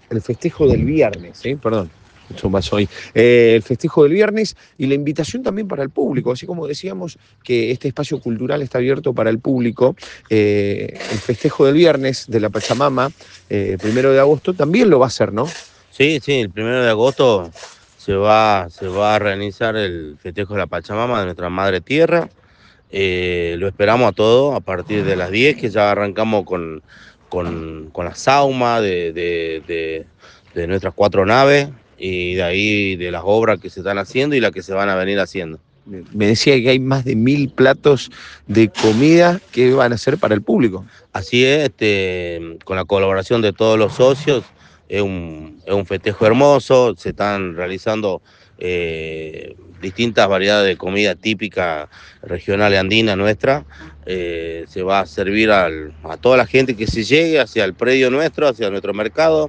el festejo del viernes, perdón. Mucho más hoy. El festejo del viernes y la invitación también para el público, así como decíamos que este espacio cultural está abierto para el público, el festejo del viernes de la Pachamama, 1 de agosto, también lo va a hacer, ¿no? Sí, sí, el 1 de agosto se va a realizar el festejo de la Pachamama de nuestra Madre Tierra. Lo esperamos a todos a partir de las 10, que ya arrancamos con la sauma de nuestras 4 naves y de ahí de las obras que se están haciendo y las que se van a venir haciendo. Me decía que hay más de 1000 platos de comida que van a ser para el público. Así es, con la colaboración de todos los socios, es un festejo hermoso, se están realizando distintas variedades de comida típica regional y andina nuestra. Se va a servir a toda la gente que se llegue hacia el predio nuestro, hacia nuestro mercado.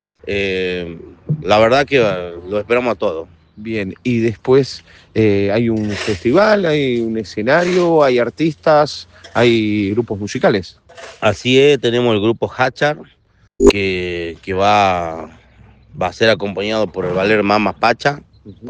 La verdad que lo esperamos a todos. Bien, y después hay un festival, hay un escenario, hay artistas, hay grupos musicales. Así es, tenemos el grupo Hachar, que va a ser acompañado por el ballet Mama Pacha,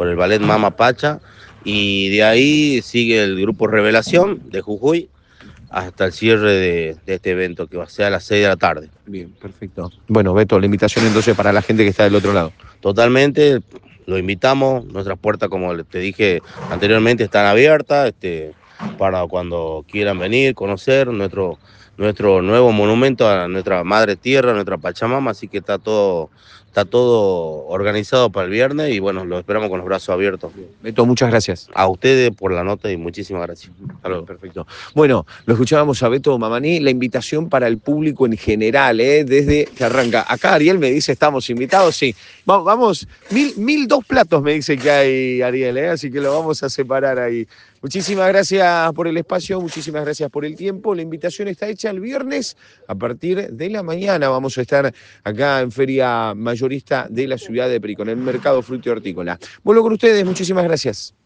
y de ahí sigue el grupo Revelación de Jujuy hasta el cierre de este evento, que va a ser a las 6 de la tarde. Bien, perfecto. Bueno, Beto, la invitación entonces para la gente que está del otro lado. Totalmente, lo invitamos, nuestras puertas, como te dije anteriormente, están abiertas, para cuando quieran venir, conocer nuestro nuevo monumento a nuestra madre tierra, nuestra Pachamama, así que está todo organizado para el viernes y bueno, lo esperamos con los brazos abiertos. Beto, muchas gracias. A ustedes por la nota y muchísimas gracias. Hasta luego. Perfecto. Bueno, lo escuchábamos a Beto Mamaní, la invitación para el público en general, desde que arranca. Acá Ariel me dice, estamos invitados, sí. Vamos, 1002 platos me dice que hay, Ariel, así que lo vamos a separar ahí. Muchísimas gracias por el espacio, muchísimas gracias por el tiempo. La invitación está hecha el viernes a partir de la mañana. Vamos a estar acá en Feria Mayorista de la ciudad de Perico, en el Mercado Fruto y Hortícola. Vuelvo con ustedes, muchísimas gracias.